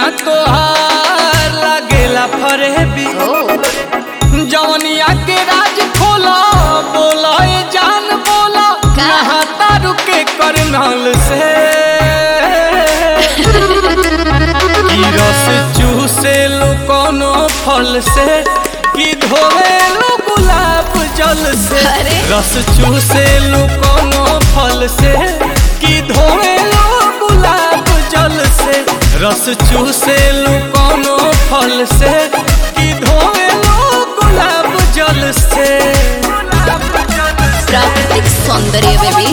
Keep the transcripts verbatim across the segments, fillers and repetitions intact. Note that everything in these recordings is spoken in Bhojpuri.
तोहार लागेला फरेबी जवनिया के राज खोला बोला ए जान बोला कहाँ तारू के करनल से की रस चूसे लो कोनो फल से की धोवे लो गुलाब जल से रस चूसे लो कोनो फल से की धोवे लो गुलाब जल से रस चूसे लो कोनो फल से की धोवे लो गुलाब जल से प्राकृतिक सौंदर्य बेबी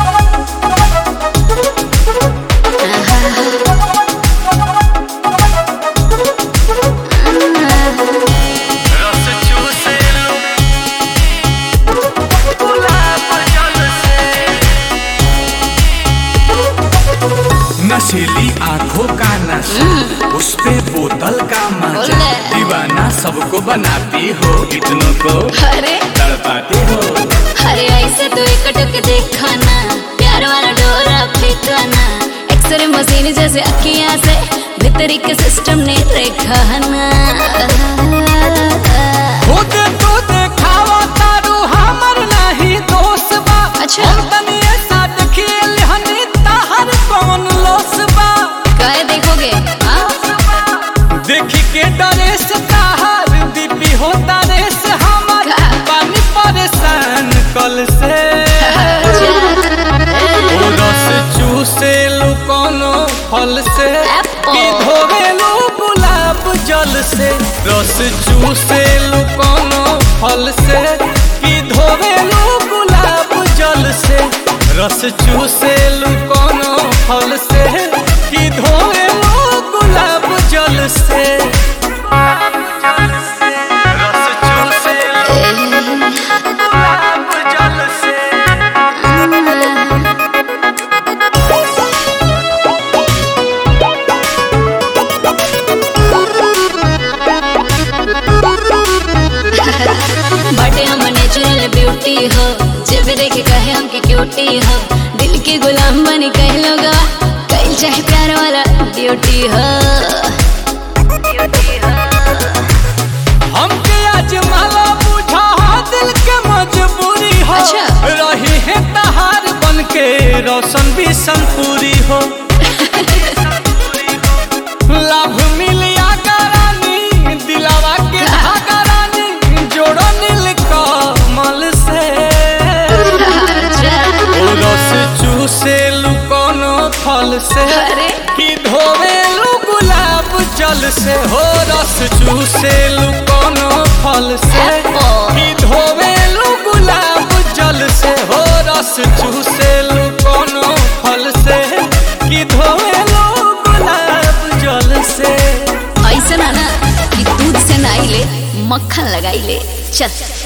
नशीली आंखों का नशा उस पे बोतल का मजा दीवाना सबको बनाती हो कितनों को अरे तड़पाती हो अरे ऐसे तो एकटक देखा ना प्यार वाला डोरा फेंका ना एक्सरे मशीन जैसे अखियां से भीतरी के सिस्टम ने रेखा ना खुद तो देखावा तारू हमर नहीं दोस्त बा अच्छा हम तनी ऐसा देखिए हनी ताहर कौन लोस बा काय देखोगे हाँ देखी के डरे से ताहर दीपी होता रे से हमर पानी परेशान कल से ओ रस चूसे लो कोनो फल से की धोवे लो गुलाब जल से रस चूसे लो कोनो फल से की धोवे लो गुलाब जल से रस चूसे लो कोनो फल से की धोवे लो गुलाब जल से रस चूसे लो गुलाब जल से बटे हम नेचुरल ब्यूटी हो जब देखे कहे हम की क्यूटी हो दिल के गुलाम बनी कह लोगा कहीं चाहे प्यार वाला ड्यूटी हो हमके आज माला बुझा दिल के मजबूरी हो अच्छा। रही है तहार बन के रोशन भी संपूरी हो लाभ मिलिया करानी दिलावा के धागा रानी जोड़ो नील कमल से ओ रस चूसे लू कोनो फल से अरे की धोवे लू गुलाब जल से हो रस चूसे लू कोनो फल से की धोवे लू गुलाब जल से हो रस चूसे लू कोनो फल से की धोवे लू गुलाब जल से ऐसा ना ना कि दूध से नहाई ले मक्खन लगाई ले चल